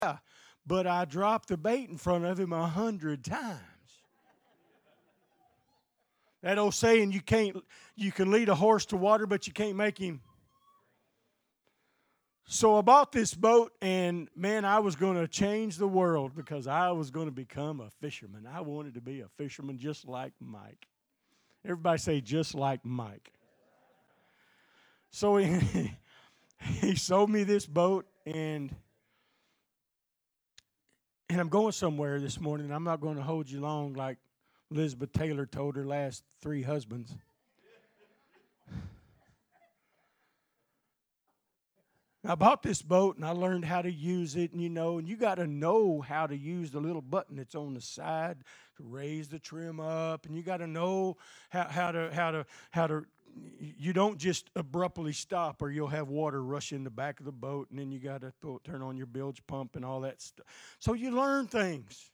Yeah, but I dropped the bait in front of him 100 times. That old saying, you can lead a horse to water, but you can't make him. So I bought this boat, and man, I was going to change the world because I was going to become a fisherman. I wanted to be a fisherman just like Mike. Everybody say, just like Mike. So he sold me this boat, and I'm going somewhere this morning. I'm not going to hold you long like Elizabeth Taylor told her last three husbands. I bought this boat and I learned how to use it, and you got to know how to use the little button that's on the side to raise the trim up, and you got to know how to. You don't just abruptly stop, or you'll have water rush in the back of the boat, and then you got to turn on your bilge pump and all that stuff. So you learn things.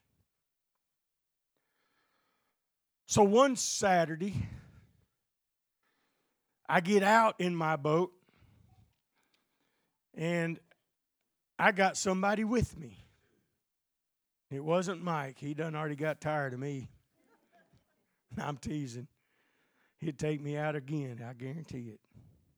So one Saturday, I get out in my boat, and I got somebody with me. It wasn't Mike. He done already got tired of me. I'm teasing. He'd take me out again, I guarantee it.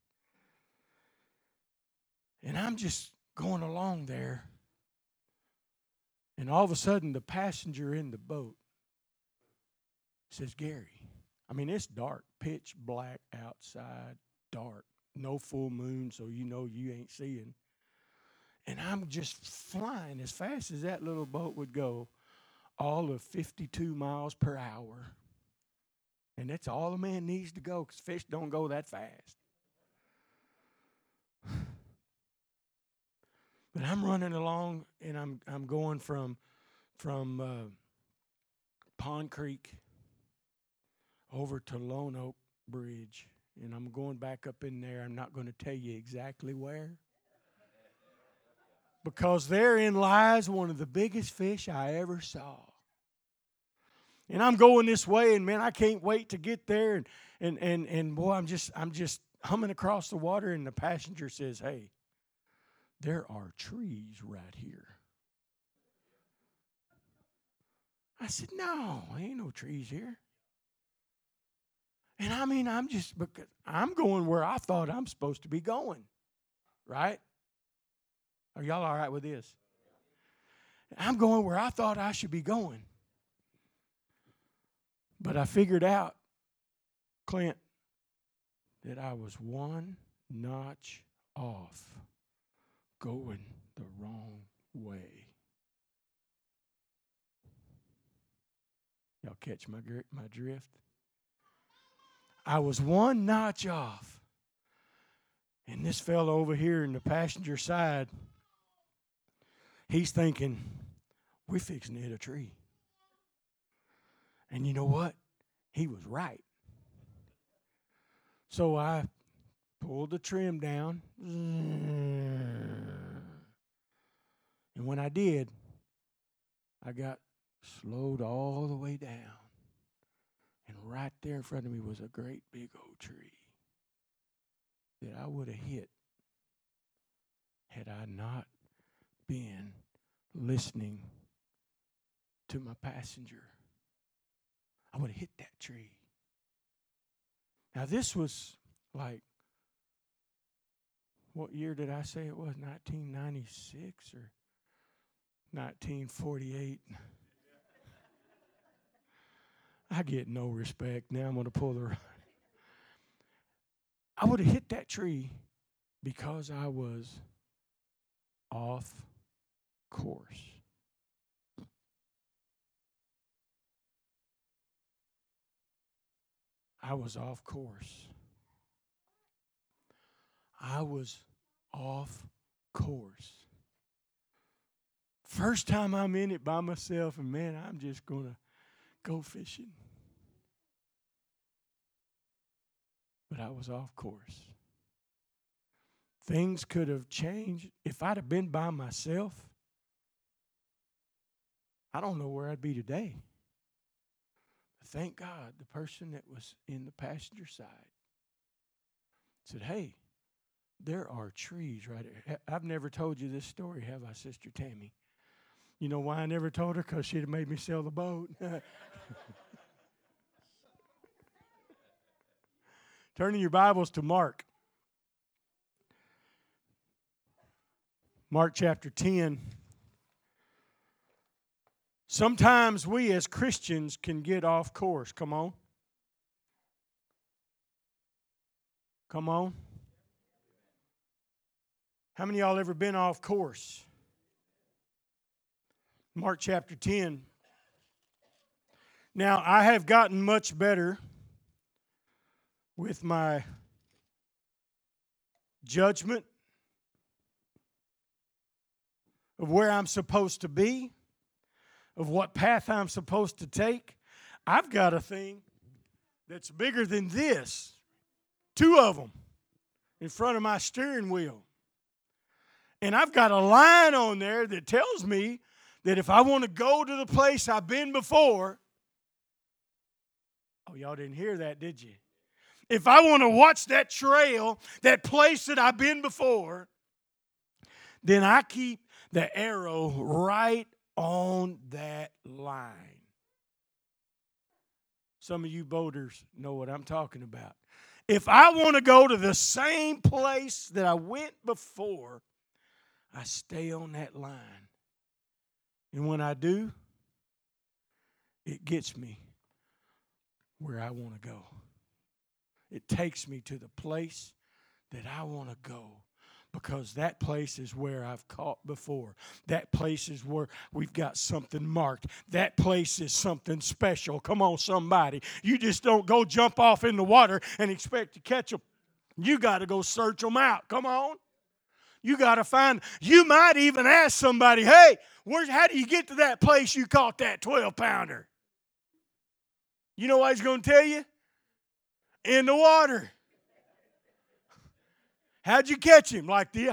And I'm just going along there, and all of a sudden the passenger in the boat says, Gary. I mean, it's dark, pitch black outside, dark. No full moon, so you know you ain't seeing. And I'm just flying as fast as that little boat would go, all of 52 miles per hour. And that's all a man needs to go, because fish don't go that fast. But I'm running along, and I'm going from Pond Creek over to Lone Oak Bridge, and I'm going back up in there. I'm not going to tell you exactly where, because therein lies one of the biggest fish I ever saw. And I'm going this way, and man, I can't wait to get there. And boy, I'm just humming across the water, and the passenger says, "Hey, there are trees right here." I said, "No, ain't no trees here." And I mean, because I'm going where I thought I'm supposed to be going, right? Are y'all all right with this? I'm going where I thought I should be going. But I figured out, Clint, that I was one notch off going the wrong way. Y'all catch my drift? I was one notch off. And this fellow over here in the passenger side, he's thinking, we're fixing to hit a tree. And you know what? He was right. So I pulled the trim down. And when I did, I got slowed all the way down. And right there in front of me was a great big old tree that I would have hit had I not been listening to my passenger. I would have hit that tree. Now, this was like, what year did I say it was? 1996 or 1948? I get no respect. Now I'm going to pull the right. I would have hit that tree because I was off course. I was off course. I was off course. First time I'm in it by myself, and man, I'm just going to go fishing. But I was off course. Things could have changed. If I'd have been by myself, I don't know where I'd be today. But thank God the person that was in the passenger side said, hey, there are trees right here. I've never told you this story, have I, Sister Tammy? You know why I never told her? Because she'd have made me sell the boat. Turning your Bibles to Mark. Mark chapter 10. Sometimes we as Christians can get off course. Come on. Come on. How many of y'all ever been off course? Mark chapter 10. Now, I have gotten much better with my judgment of where I'm supposed to be, of what path I'm supposed to take. I've got a thing that's bigger than this. 2 of them in front of my steering wheel. And I've got a line on there that tells me that if I want to go to the place I've been before, oh, y'all didn't hear that, did you? If I want to watch that trail, that place that I've been before, then I keep the arrow right on that line. Some of you boaters know what I'm talking about. If I want to go to the same place that I went before, I stay on that line. And when I do, it gets me where I want to go. It takes me to the place that I want to go, because that place is where I've caught before. That place is where we've got something marked. That place is something special. Come on, somebody. You just don't go jump off in the water and expect to catch them. You got to go search them out. Come on. You got to find. You might even ask somebody, hey, how do you get to that place you caught that 12-pounder? You know what he's going to tell you? In the water. How'd you catch him? Like the...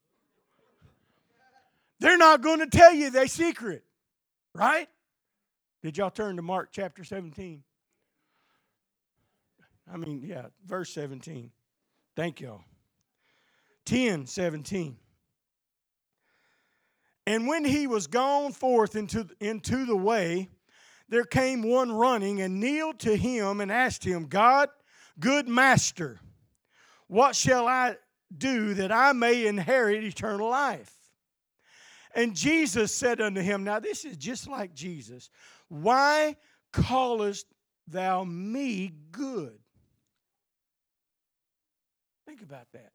They're not going to tell you their secret. Right? Did y'all turn to Mark chapter 17? Verse 17. Thank y'all. 10:17. And when he was gone forth into the way, there came one running and kneeled to him and asked him, good master, what shall I do that I may inherit eternal life? And Jesus said unto him, now this is just like Jesus, why callest thou me good? Think about that.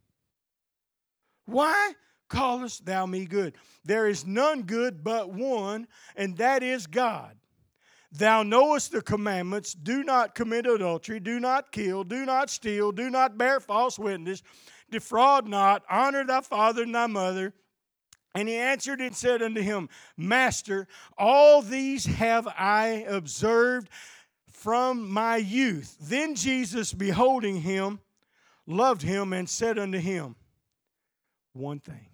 Why callest thou me good? There is none good but one, and that is God. Thou knowest the commandments, do not commit adultery, do not kill, do not steal, do not bear false witness, defraud not, honor thy father and thy mother. And he answered and said unto him, Master, all these have I observed from my youth. Then Jesus, beholding him, loved him and said unto him, one thing.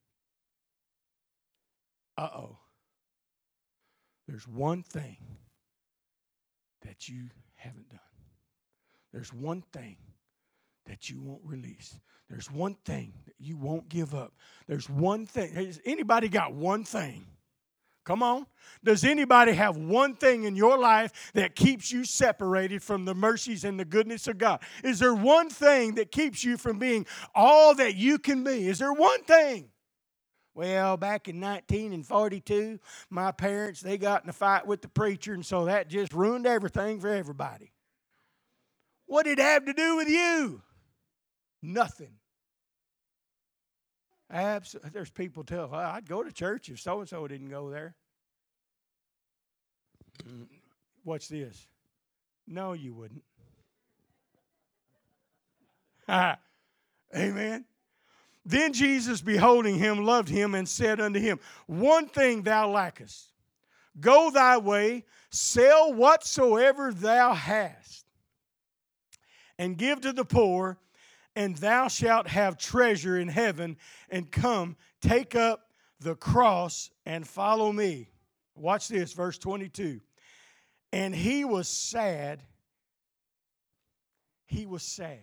There's one thing that you haven't done. There's one thing that you won't release. There's one thing that you won't give up. There's one thing. Has anybody got one thing? Come on. Does anybody have one thing in your life that keeps you separated from the mercies and the goodness of God? Is there one thing that keeps you from being all that you can be? Is there one thing? Well, back in 1942, my parents, they got in a fight with the preacher, and so that just ruined everything for everybody. What did it have to do with you? Nothing. There's people tell, well, I'd go to church if so-and-so didn't go there. Watch this. No, you wouldn't. Amen. Then Jesus, beholding him, loved him and said unto him, one thing thou lackest. Go thy way, sell whatsoever thou hast, and give to the poor, and thou shalt have treasure in heaven, and come, take up the cross and follow me. Watch this, verse 22. And he was sad. He was sad.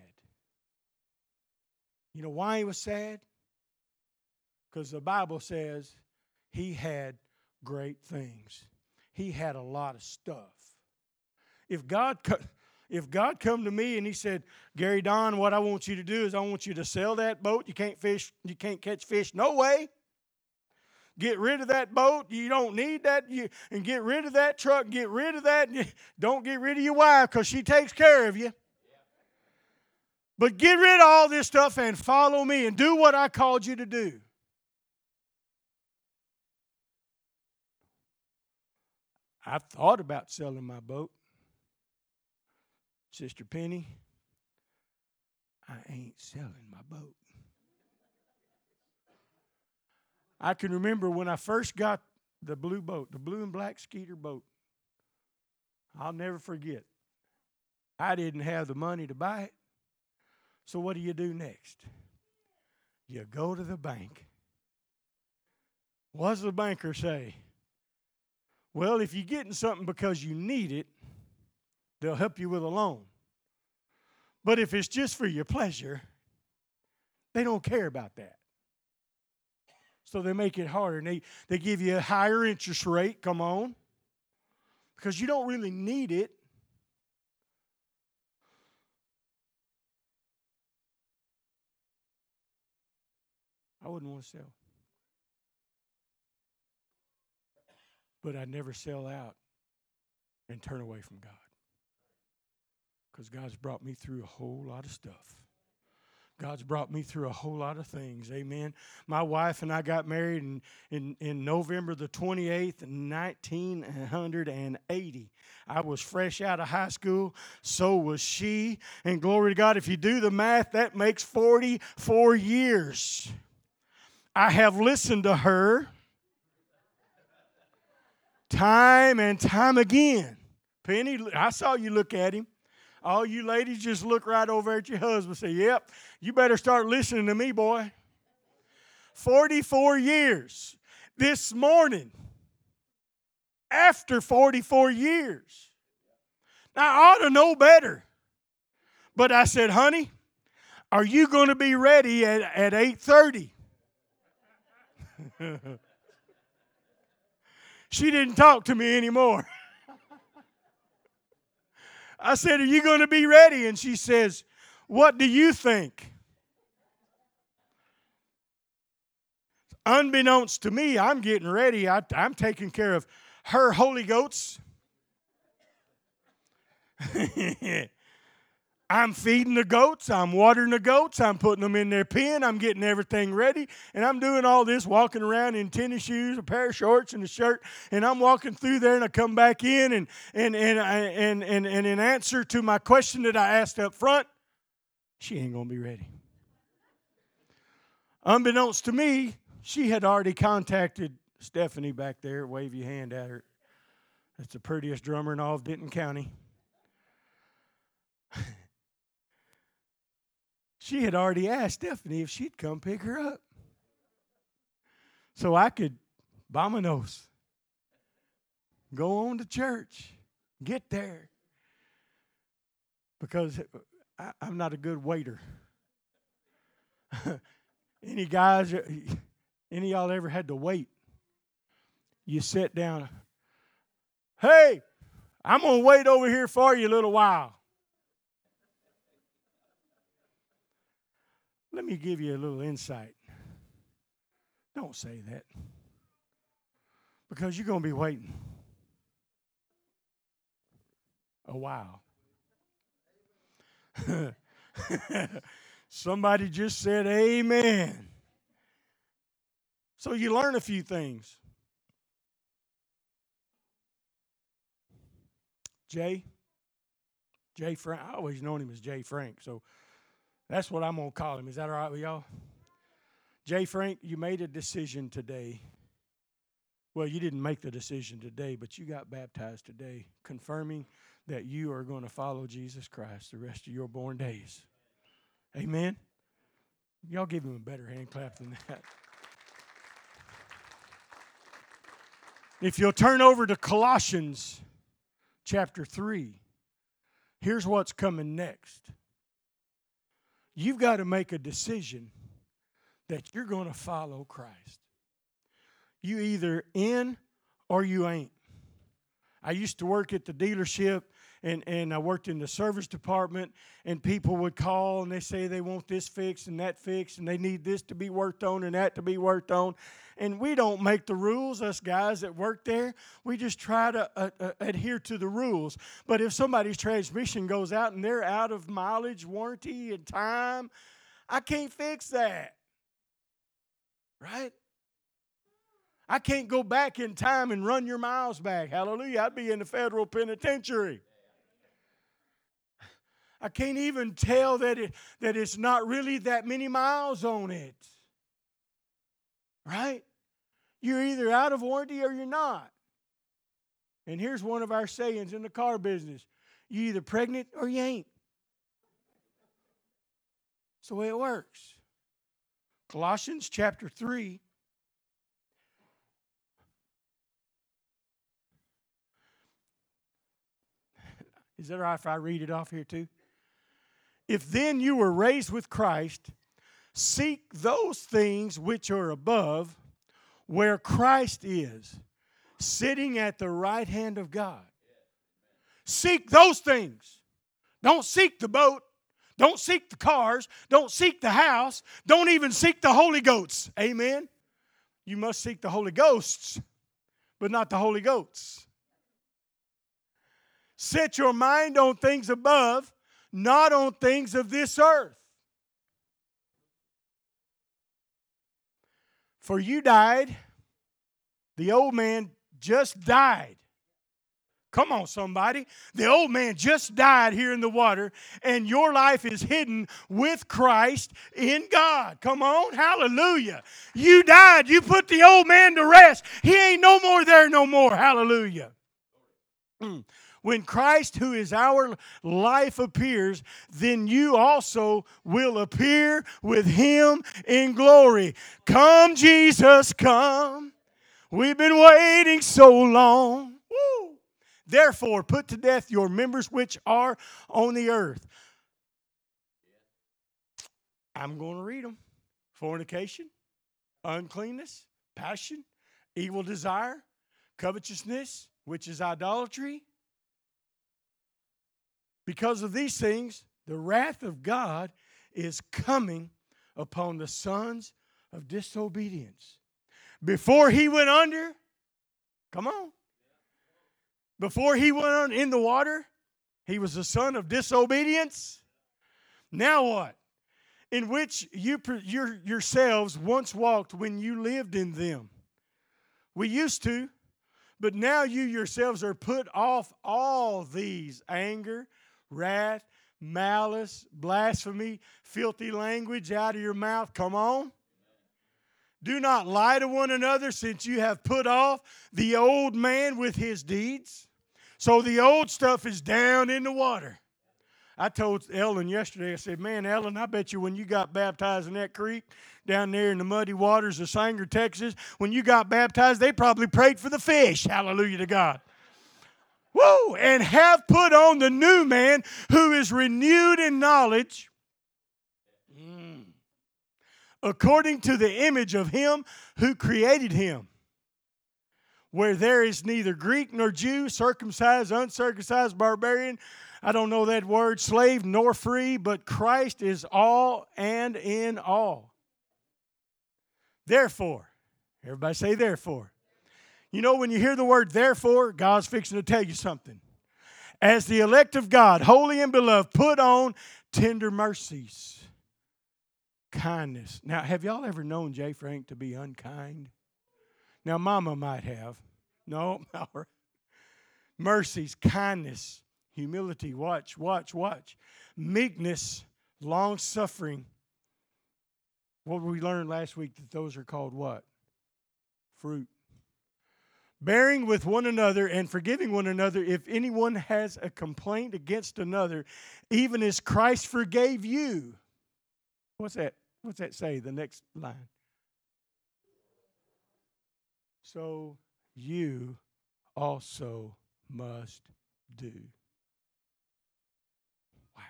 You know why he was sad? Because the Bible says he had great things. He had a lot of stuff. If God come to me and he said, Gary Don, what I want you to do is I want you to sell that boat. You can't catch fish. No way. Get rid of that boat. You don't need that. And get rid of that truck. Get rid of that. Don't get rid of your wife because she takes care of you. But get rid of all this stuff and follow me and do what I called you to do. I've thought about selling my boat. Sister Penny, I ain't selling my boat. I can remember when I first got the blue boat, the blue and black Skeeter boat. I'll never forget. I didn't have the money to buy it. So what do you do next? You go to the bank. What does the banker say? Well, if you're getting something because you need it, they'll help you with a loan. But if it's just for your pleasure, they don't care about that. So they make it harder. And they give you a higher interest rate, come on, because you don't really need it. I wouldn't want to sell. But I never sell out and turn away from God. Because God's brought me through a whole lot of stuff. God's brought me through a whole lot of things. Amen. My wife and I got married in November the 28th, 1980. I was fresh out of high school. So was she. And glory to God, if you do the math, that makes 44 years. I have listened to her time and time again. Penny, I saw you look at him. All you ladies just look right over at your husband and say, yep, you better start listening to me, boy. 44 years. This morning, after 44 years. Now, I ought to know better. But I said, honey, are you going to be ready at 8:30? She didn't talk to me anymore. I said, are you going to be ready? And she says, what do you think? Unbeknownst to me, I'm getting ready. I'm taking care of her Holy Goats. I'm feeding the goats. I'm watering the goats. I'm putting them in their pen. I'm getting everything ready. And I'm doing all this, walking around in tennis shoes, a pair of shorts, and a shirt. And I'm walking through there, and I come back in, and in answer to my question that I asked up front, she ain't going to be ready. Unbeknownst to me, she had already contacted Stephanie back there. Wave your hand at her. That's the prettiest drummer in all of Denton County. She had already asked Stephanie if she'd come pick her up. So I could, vámonos, go on to church, get there. Because I'm not a good waiter. Any guys, any of y'all ever had to wait? You sit down. Hey, I'm going to wait over here for you a little while. Let me give you a little insight. Don't say that. Because you're going to be waiting a while. Somebody just said amen. So you learn a few things. Jay Frank, I always known him as Jay Frank, so that's what I'm going to call him. Is that all right with y'all? Jay Frank, you made a decision today. Well, you didn't make the decision today, but you got baptized today, confirming that you are going to follow Jesus Christ the rest of your born days. Amen? Y'all give him a better hand clap than that. If you'll turn over to Colossians chapter 3, here's what's coming next. You've got to make a decision that you're going to follow Christ. You either in or you ain't. I used to work at the dealership, and I worked in the service department, and people would call and they say they want this fixed and that fixed, and they need this to be worked on and that to be worked on. And we don't make the rules, us guys that work there. We just try to adhere to the rules. But if somebody's transmission goes out and they're out of mileage, warranty, and time, I can't fix that. Right? I can't go back in time and run your miles back. Hallelujah. I'd be in the federal penitentiary. I can't even tell that it's not really that many miles on it. Right? You're either out of warranty or you're not. And here's one of our sayings in the car business. You either pregnant or you ain't. That's the way it works. Colossians chapter 3. Is that all right if I read it off here too? If then you were raised with Christ, seek those things which are above, where Christ is, sitting at the right hand of God. Seek those things. Don't seek the boat. Don't seek the cars. Don't seek the house. Don't even seek the Holy Goats. Amen? You must seek the Holy Ghosts, but not the Holy Goats. Set your mind on things above, not on things of this earth. For you died. The old man just died. Come on, somebody. The old man just died here in the water, and your life is hidden with Christ in God. Come on. Hallelujah. You died. You put the old man to rest. He ain't no more there no more. Hallelujah. When Christ, who is our life, appears, then you also will appear with him in glory. Come, Jesus, come. We've been waiting so long. Woo. Therefore, put to death your members which are on the earth. I'm going to read them. Fornication, uncleanness, passion, evil desire, covetousness, which is idolatry. Because of these things, the wrath of God is coming upon the sons of disobedience. Before he went under, come on. Before he went on in the water, he was a son of disobedience. Now what? In which you yourselves once walked when you lived in them. We used to, but now you yourselves are put off all these: anger, wrath, malice, blasphemy, filthy language out of your mouth. Come on. Do not lie to one another, since you have put off the old man with his deeds. So the old stuff is down in the water. I told Ellen yesterday, I said, man, Ellen, I bet you when you got baptized in that creek down there in the muddy waters of Sanger, Texas, when you got baptized, they probably prayed for the fish. Hallelujah to God. Woo! And have put on the new man, who is renewed in knowledge, according to the image of him who created him, where there is neither Greek nor Jew, circumcised, uncircumcised, barbarian, I don't know that word, slave nor free, but Christ is all and in all. Therefore, everybody say therefore. You know, when you hear the word therefore, God's fixing to tell you something. As the elect of God, holy and beloved, put on tender mercies, kindness. Now, have y'all ever known Jay Frank to be unkind? Now, Mama might have. No. Mercies, kindness, humility. Watch. Meekness, long-suffering. What we learned last week, that those are called what? Fruit. Bearing with one another and forgiving one another if anyone has a complaint against another, even as Christ forgave you. What's that? What's that say? The next line. So you also must do. Wow.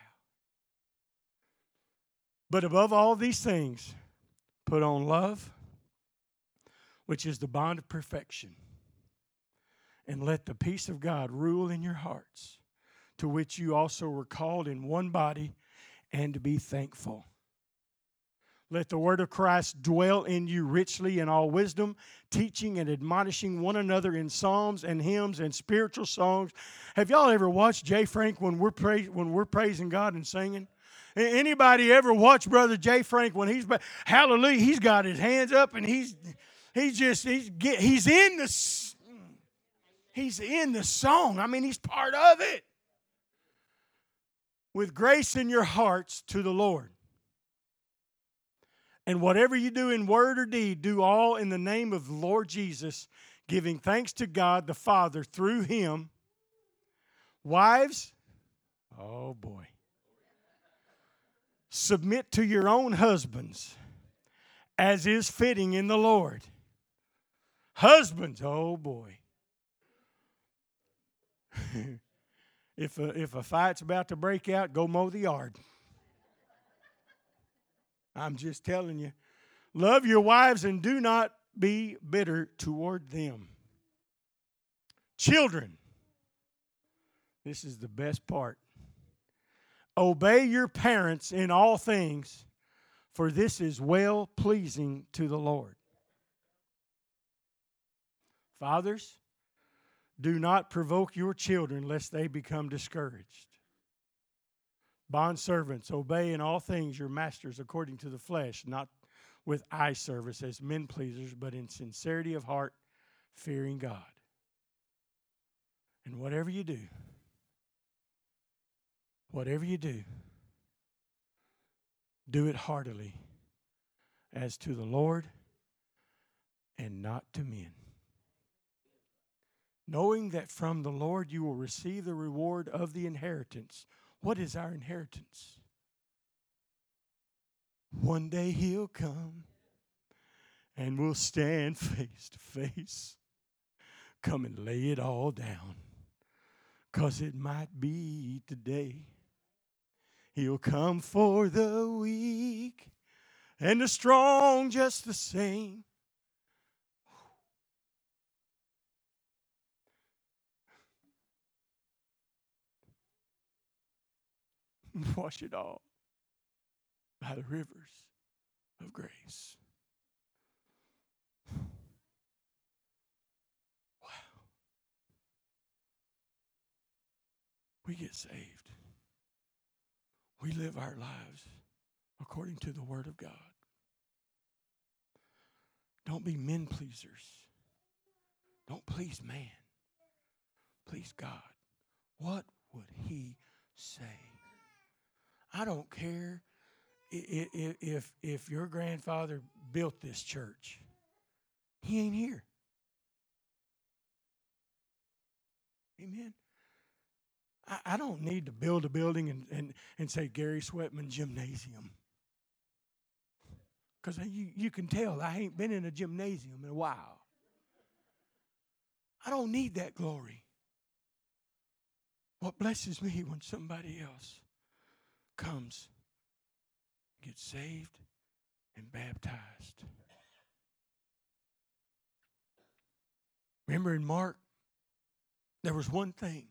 But above all these things, put on love, which is the bond of perfection. And let the peace of God rule in your hearts, to which you also were called in one body, and to be thankful. Let the word of Christ dwell in you richly in all wisdom, teaching and admonishing one another in psalms and hymns and spiritual songs. Have y'all ever watched Jay Frank when we're praising God and singing? Anybody ever watch Brother Jay Frank when he's hallelujah? He's got his hands up and he's in the song. I mean, he's part of it. With grace in your hearts to the Lord. And whatever you do in word or deed, do all in the name of the Lord Jesus, giving thanks to God the Father through Him. Wives, oh boy, submit to your own husbands as is fitting in the Lord. Husbands, oh boy. If a fight's about to break out, go mow the yard. I'm just telling you. Love your wives and do not be bitter toward them. Children, this is the best part. Obey your parents in all things, for this is well pleasing to the Lord. Fathers, do not provoke your children lest they become discouraged. Bondservants, obey in all things your masters according to the flesh, not with eye service as men pleasers, but in sincerity of heart, fearing God. And whatever you do, do it heartily as to the Lord and not to men, knowing that from the Lord you will receive the reward of the inheritance. What is our inheritance? One day He'll come and we'll stand face to face. Come and lay it all down, 'cause it might be today. He'll come for the weak and the strong just the same. Wash it all by the rivers of grace. Wow. We get saved. We live our lives according to the Word of God. Don't be men pleasers. Don't please man. Please God. What would He say? I don't care if your grandfather built this church. He ain't here. Amen. I don't need to build a building and say Gary Sweatman Gymnasium. Because you can tell I ain't been in a gymnasium in a while. I don't need that glory. What blesses me when somebody else comes, gets saved, and baptized. Remember in Mark, there was one thing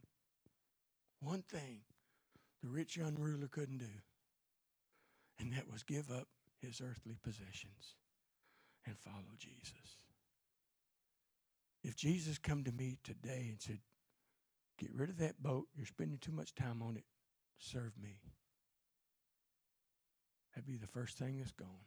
the rich young ruler couldn't do, and that was give up his earthly possessions and follow Jesus. If Jesus come to me today and said, get rid of that boat, you're spending too much time on it, serve me, that'd be the first thing that's gone.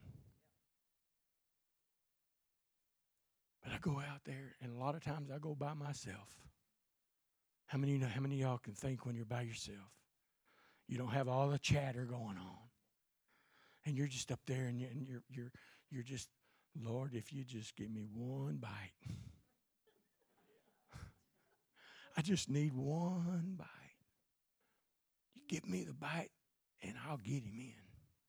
But I go out there, and a lot of times I go by myself. How many of y'all can think when you're by yourself? You don't have all the chatter going on, and you're just up there, and you're just, Lord, if you just give me one bite, I just need one bite. You give me the bite, and I'll get him in.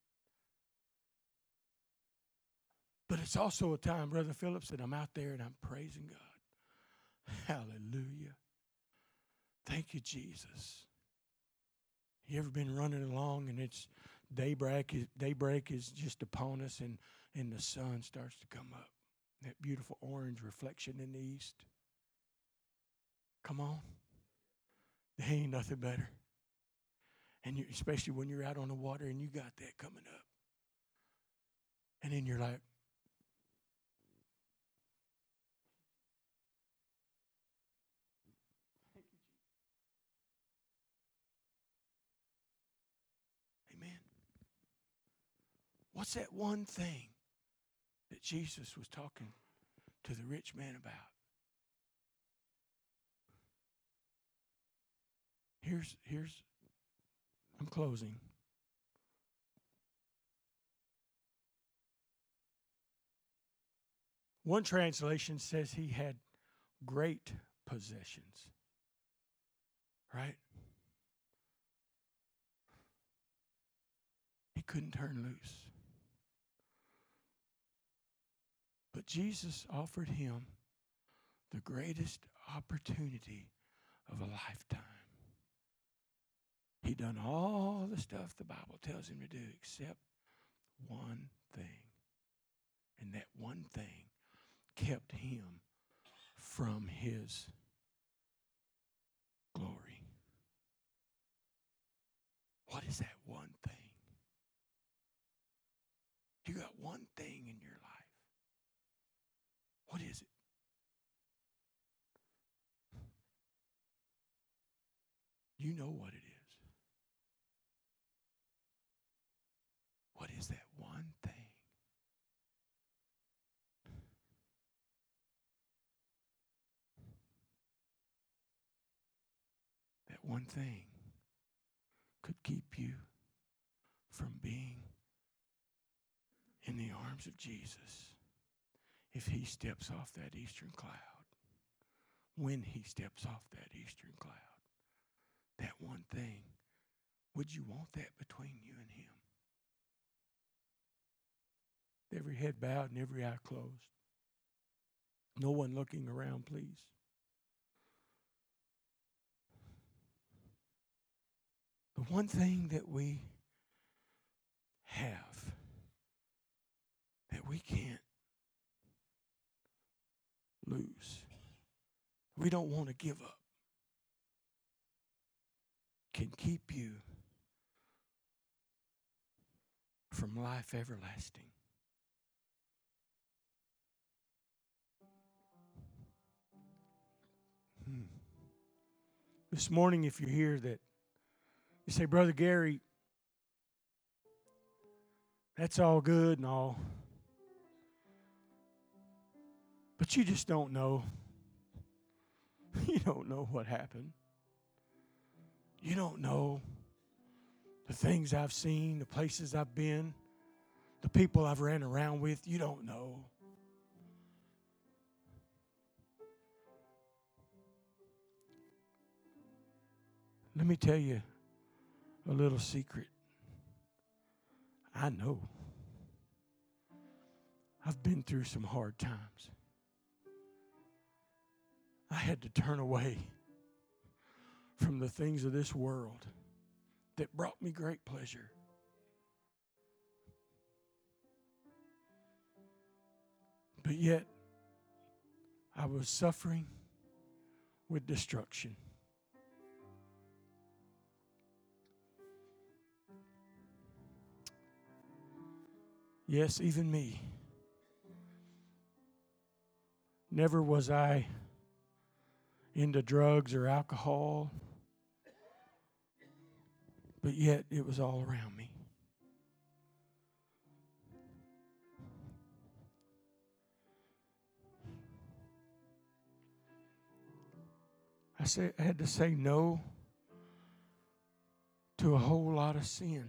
But it's also a time, Brother Phillips, that I'm out there and I'm praising God. Hallelujah. Thank you, Jesus. You ever been running along and it's daybreak is just upon us and the sun starts to come up. That beautiful orange reflection in the east. Come on. There ain't nothing better. And especially when you're out on the water and you got that coming up. And then you're like, amen. What's that one thing that Jesus was talking to the rich man about? Here's I'm closing. One translation says he had great possessions. Right? He couldn't turn loose. But Jesus offered him the greatest opportunity of a lifetime. He done all the stuff the Bible tells him to do except one thing. And that one thing kept him from his glory. What is that one thing? You got one thing in your life. What is it? You know what it is. What is that one thing? That one thing could keep you from being in the arms of Jesus if he steps off that eastern cloud. When he steps off that eastern cloud. That one thing. Would you want that between you and him? Every head bowed and every eye closed. No one looking around, please. The one thing that we have that we can't lose, we don't want to give up, can keep you from life everlasting. This morning, if you're here that you say, Brother Gary, that's all good and all, but you just don't know. You don't know what happened. You don't know the things I've seen, the places I've been, the people I've ran around with. You don't know. Let me tell you a little secret. I know. I've been through some hard times. I had to turn away from the things of this world that brought me great pleasure. But yet, I was suffering with destruction. Yes, even me. Never was I into drugs or alcohol, but yet it was all around me. I had to say no to a whole lot of sin.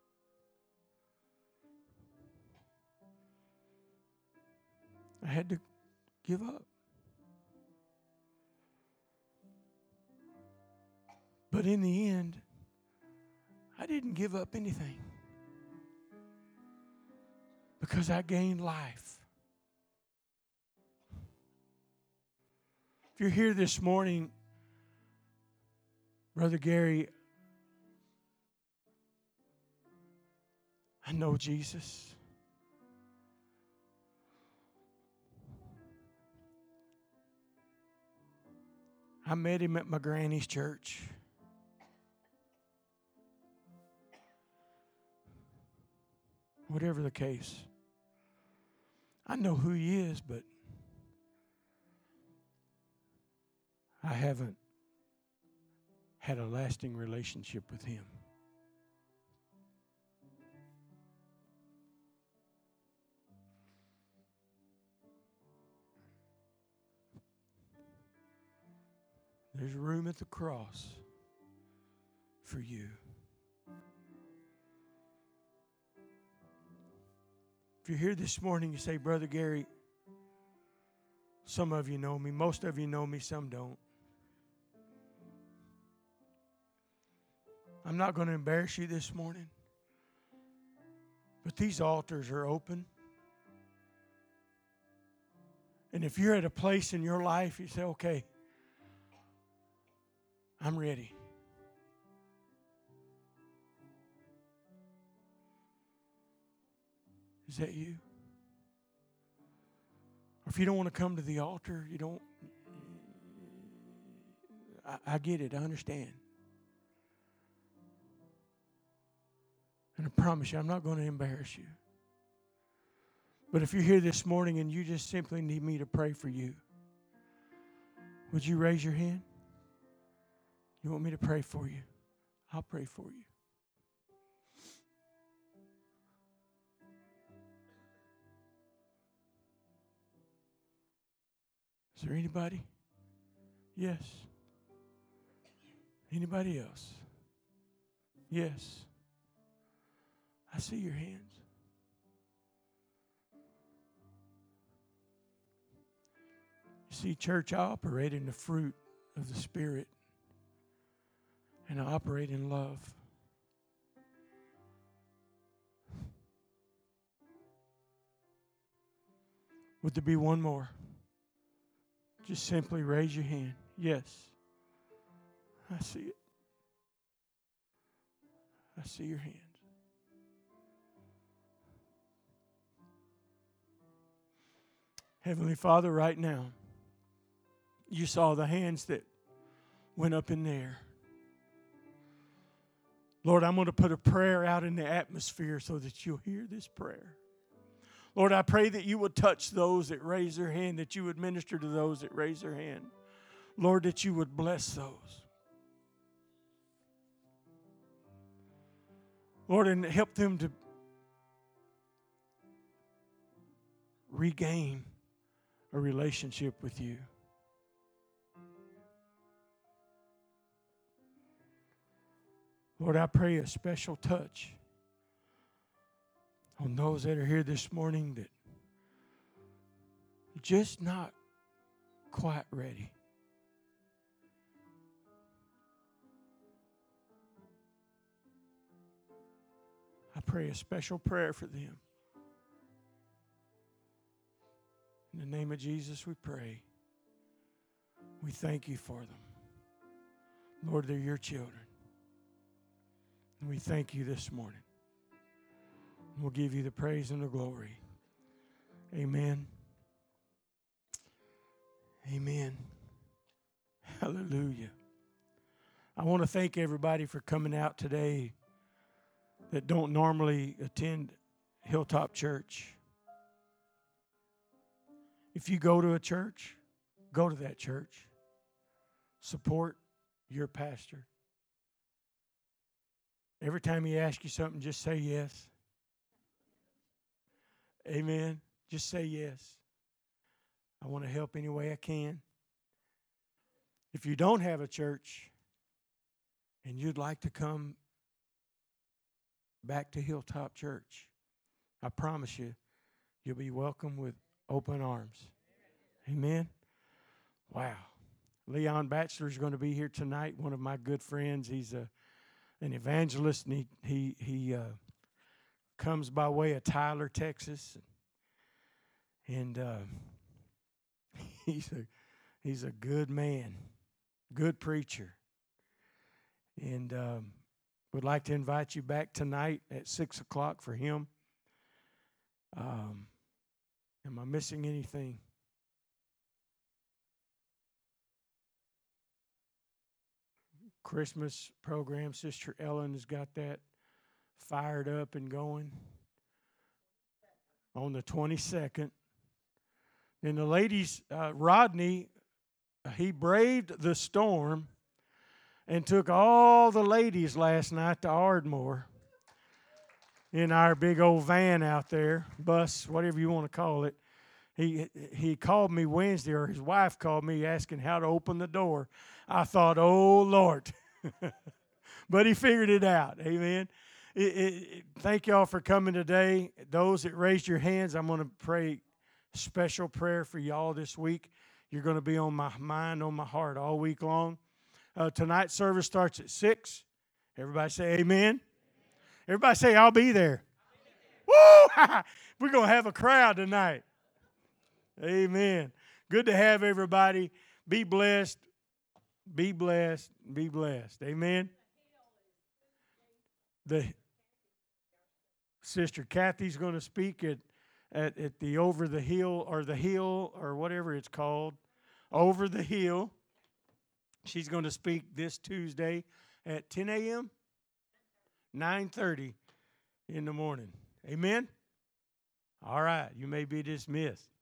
I had to give up. But in the end, I didn't give up anything because I gained life. If you're here this morning, Brother Gary, I know Jesus. I met him at my granny's church. Whatever the case. I know who he is, but I haven't had a lasting relationship with him. There's room at the cross for you. If you're here this morning, you say, Brother Gary, some of you know me, most of you know me, some don't. I'm not going to embarrass you this morning, but these altars are open. And if you're at a place in your life, you say, okay, I'm ready. Is that you? Or if you don't want to come to the altar, you don't, I get it, I understand. And I promise you, I'm not going to embarrass you. But if you're here this morning and you just simply need me to pray for you, would you raise your hand? You want me to pray for you? I'll pray for you. Is there anybody? Yes. Anybody else? Yes. I see your hands. You see, church, I operate in the fruit of the Spirit, and I operate in love. Would there be one more? Just simply raise your hand. Yes. I see it. I see your hands. Heavenly Father, right now, you saw the hands that went up in the air. Lord, I'm going to put a prayer out in the atmosphere so that you'll hear this prayer. Lord, I pray that you would touch those that raise their hand, that you would minister to those that raise their hand. Lord, that you would bless those. Lord, and help them to regain a relationship with you. Lord, I pray a special touch on those that are here this morning that are just not quite ready. I pray a special prayer for them. In the name of Jesus, we pray. We thank you for them. Lord, they're your children. And we thank you this morning. We'll give you the praise and the glory. Amen. Amen. Hallelujah. I want to thank everybody for coming out today that don't normally attend Hilltop Church. If you go to a church, go to that church. Support your pastor. Every time he asks you something, just say yes. Amen. Just say yes. I want to help any way I can. If you don't have a church and you'd like to come back to Hilltop Church, I promise you, you'll be welcome with open arms. Amen. Wow. Leon Batchelor is going to be here tonight, one of my good friends. He's an evangelist, and he comes by way of Tyler, Texas. And he's a good man, good preacher. And would like to invite you back tonight at 6 o'clock for him. Am I missing anything? Christmas program. Sister Ellen has got that fired up and going on the 22nd. And the ladies, Rodney, he braved the storm and took all the ladies last night to Ardmore in our big old van out there, bus, whatever you want to call it. He called me Wednesday, or his wife called me asking how to open the door. I thought, oh, Lord. But he figured it out. Amen. Thank y'all for coming today. Those that raised your hands, I'm going to pray special prayer for y'all this week. You're going to be on my mind, on my heart all week long. Tonight's service starts at 6. Everybody say amen. Everybody say, I'll be there. Woo! We're going to have a crowd tonight. Amen. Good to have everybody. Be blessed. Be blessed. Be blessed. Amen. The Sister Kathy's going to speak at the Over the Hill or whatever it's called. Over the Hill. She's going to speak this Tuesday at 10 a.m., 9:30 in the morning. Amen? All right. You may be dismissed.